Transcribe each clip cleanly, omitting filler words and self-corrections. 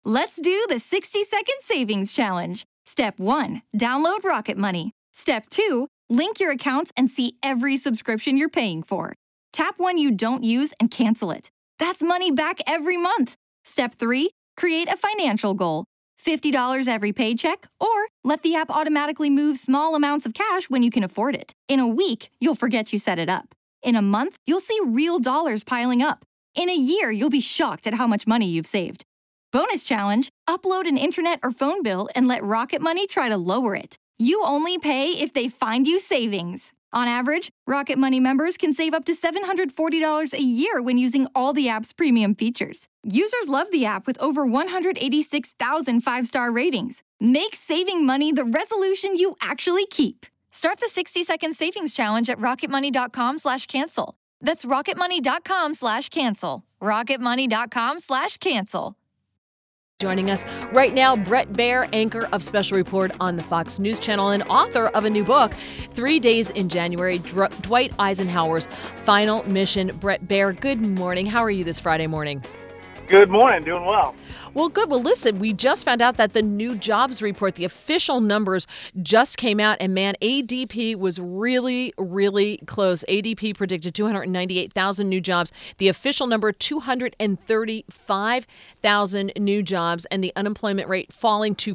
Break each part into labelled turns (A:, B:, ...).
A: Let's do the 60-second savings challenge. Step 1, download Rocket Money. Step 2, link your accounts and see every subscription you're paying for. Tap one you don't use and cancel it. That's money back every month. Step 3, create a financial goal. $50 every paycheck, or let the app automatically move small amounts of cash when you can afford it. In a week, you'll forget you set it up. In a month, you'll see real dollars piling up. In a year, you'll be shocked at how much money you've saved. Bonus challenge, upload an internet or phone bill and let Rocket Money try to lower it. You only pay if they find you savings. On average, Rocket Money members can save up to $740 a year when using all the app's premium features. Users love the app with over 186,000 five-star ratings. Make saving money the resolution you actually keep. Start the 60-second savings challenge at rocketmoney.com/cancel. That's rocketmoney.com/cancel. rocketmoney.com/cancel.
B: Joining us right now, Bret Baier, anchor of Special Report on the Fox News Channel and author of a new book, 3 Days in January, Dwight Eisenhower's Final Mission. Bret Baier, good morning. How are you this Friday morning?
C: Good morning. Doing well.
B: Well, good. Well, listen, we just found out that the new jobs report, the official numbers just came out, and man, ADP was really, really close. ADP predicted 298,000 new jobs. The official number, 235,000 new jobs, and the unemployment rate falling to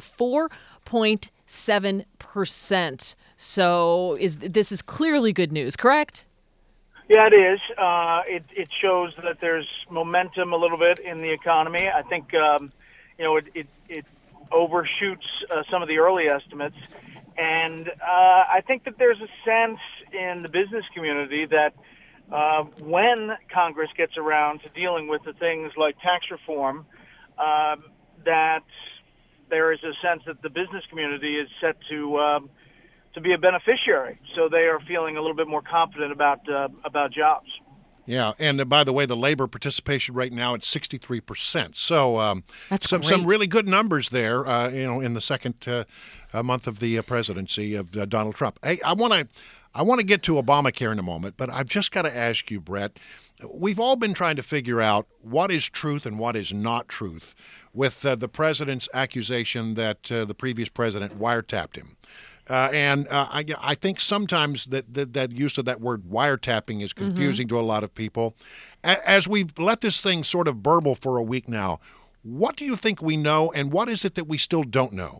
B: 4.7%. So this is clearly good news, correct?
C: Yeah, it is. It shows that there's momentum a little bit in the economy. I think it overshoots some of the early estimates, and I think that there's a sense in the business community that when Congress gets around to dealing with the things like tax reform, that there is a sense that the business community is set to be a beneficiary, so they are feeling a little bit more confident about jobs.
D: Yeah, and by the way, the labor participation rate now at 63%. So
B: that's
D: some really good numbers there. In the second month of the presidency of Donald Trump. Hey, I want to get to Obamacare in a moment, but I've just got to ask you, Bret. We've all been trying to figure out what is truth and what is not truth with the president's accusation that the previous president wiretapped him. I think sometimes that use of that word wiretapping is confusing to a lot of people. As we've let this thing sort of burble for a week now, what do you think we know, and what is it that we still don't know?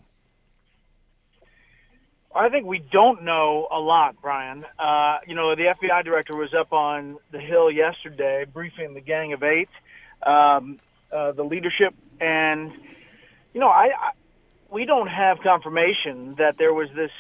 C: I think we don't know a lot, Brian. The FBI director was up on the Hill yesterday briefing the Gang of Eight, the leadership, and we don't have confirmation that there was this,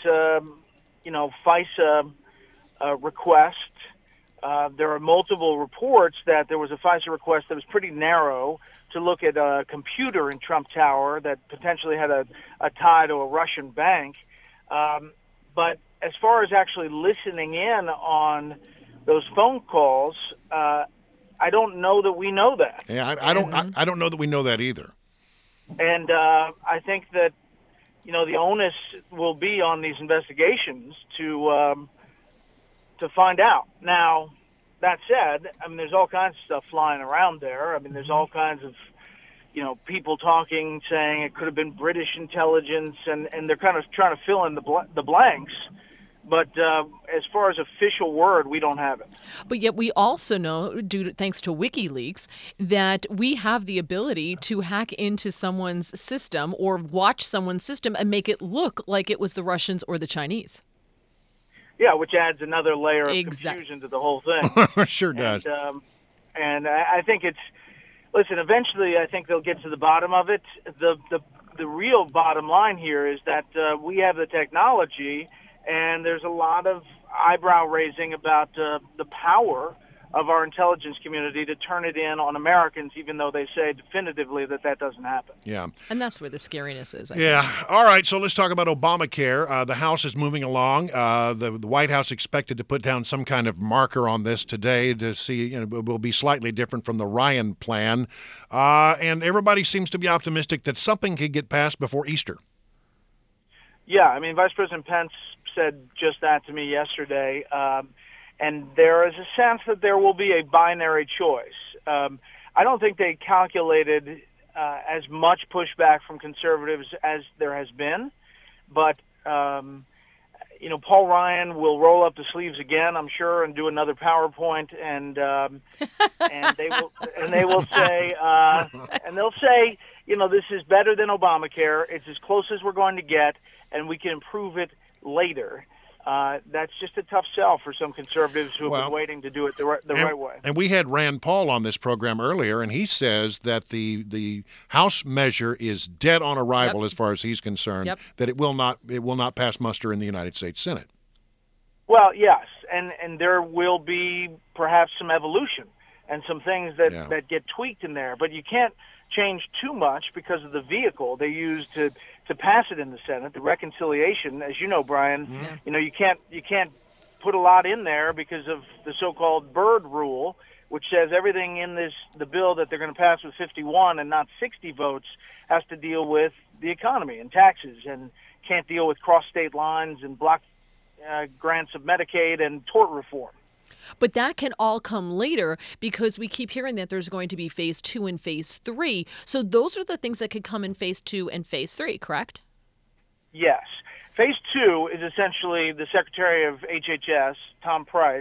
C: FISA request. There are multiple reports that there was a FISA request that was pretty narrow to look at a computer in Trump Tower that potentially had a tie to a Russian bank. But as far as actually listening in on those phone calls, I don't know that we know that.
D: Yeah, I don't know that we know that either.
C: And I think that, the onus will be on these investigations to find out. Now, that said, there's all kinds of stuff flying around there. There's all kinds of, people talking, saying it could have been British intelligence, and they're kind of trying to fill in the blanks. But as far as official word, we don't have it.
B: But yet we also know, thanks to WikiLeaks, that we have the ability to hack into someone's system or watch someone's system and make it look like it was the Russians or the Chinese.
C: Yeah, which adds another layer of confusion to the whole thing.
D: Sure does.
C: And I think listen, eventually I think they'll get to the bottom of it. The real bottom line here is that we have the technology, and there's a lot of eyebrow raising about the power of our intelligence community to turn it in on Americans, even though they say definitively that doesn't happen.
D: Yeah.
B: And that's where the scariness is. I
D: think. All right, so let's talk about Obamacare. The House is moving along. The White House expected to put down some kind of marker on this today to see, it will be slightly different from the Ryan plan. And everybody seems to be optimistic that something could get passed before Easter.
C: Yeah, Vice President Pence said just that to me yesterday. And there is a sense that there will be a binary choice. I don't think they calculated as much pushback from conservatives as there has been, but Paul Ryan will roll up the sleeves again, I'm sure, and do another PowerPoint, and they will say, this is better than Obamacare. It's as close as we're going to get, and we can improve it later. That's just a tough sell for some conservatives who have been waiting to do it the right way. And
D: we had Rand Paul on this program earlier, and he says that the House measure is dead on arrival as far as he's concerned, that it will not pass muster in the United States Senate.
C: Well, yes, and there will be perhaps some evolution and some things that get tweaked in there, but you can't change too much because of the vehicle they use to pass it in the Senate, the reconciliation. As you know, Brian, you can't put a lot in there because of the so-called Byrd rule, which says everything in the bill that they're going to pass with 51 and not 60 votes has to deal with the economy and taxes, and can't deal with cross-state lines and block grants of Medicaid and tort reform.
B: But that can all come later because we keep hearing that there's going to be phase 2 and phase 3. So those are the things that could come in phase 2 and phase 3, correct?
C: Yes. Phase 2 is essentially the Secretary of HHS, Tom Price,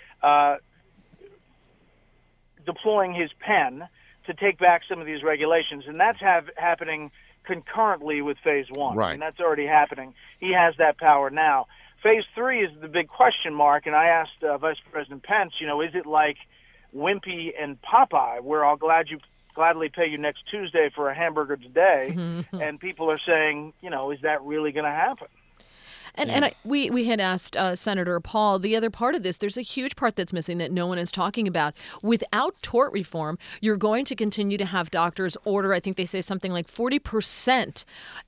C: deploying his pen to take back some of these regulations. And that's happening concurrently with phase 1.
D: Right.
C: And that's already happening. He has that power now. Phase 3 is the big question mark, and I asked Vice President Pence, is it like Wimpy and Popeye, where I'll gladly pay you next Tuesday for a hamburger today, and people are saying, is that really going to happen?
B: And we had asked Senator Paul, the other part of this, there's a huge part that's missing that no one is talking about. Without tort reform, you're going to continue to have doctors order, I think they say something like 40%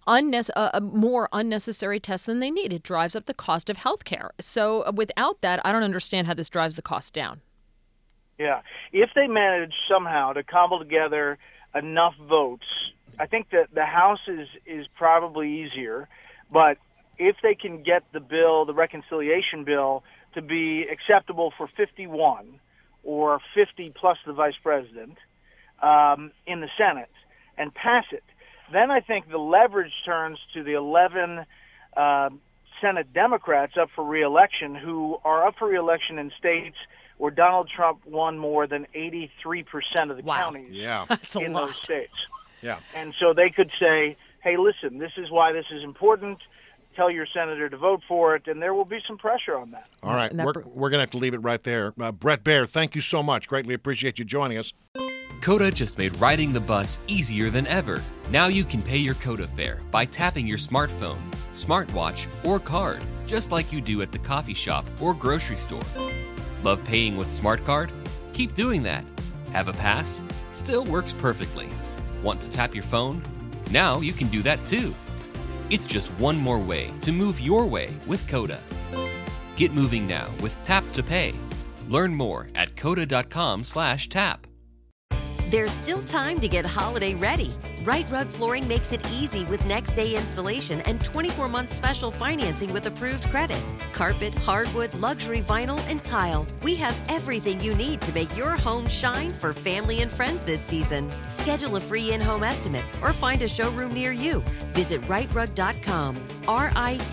B: more unnecessary tests than they need. It drives up the cost of health care. So without that, I don't understand how this drives the cost down.
C: Yeah. If they manage somehow to cobble together enough votes, I think that the House is probably easier, but if they can get the reconciliation bill, to be acceptable for 51 or 50 plus the vice president in the Senate and pass it, then I think the leverage turns to the 11 Senate Democrats up for re-election who are up for re-election in states where Donald Trump won more than 83% of the counties in those states.
D: Yeah.
C: And so they could say, hey, listen, this is why this is important. Tell your senator to vote for it, and there will be some pressure on that.
D: All right. We're going to have to leave it right there. Bret Baier, thank you so much. Greatly appreciate you joining us.
E: Coda just made riding the bus easier than ever. Now you can pay your Coda fare by tapping your smartphone, smartwatch, or card, just like you do at the coffee shop or grocery store. Love paying with Smart Card? Keep doing that. Have a pass? Still works perfectly. Want to tap your phone? Now you can do that too. It's just one more way to move your way with Coda. Get moving now with Tap to Pay. Learn more at coda.com/tap.
F: There's still time to get holiday ready. Right Rug Flooring makes it easy with next day installation and 24-month special financing with approved credit. Carpet, hardwood, luxury vinyl, and tile. We have everything you need to make your home shine for family and friends this season. Schedule a free in-home estimate or find a showroom near you. Visit rightrug.com,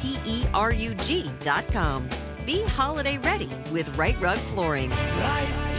F: RITERUG.com. Be holiday ready with Right Rug Flooring.
G: Right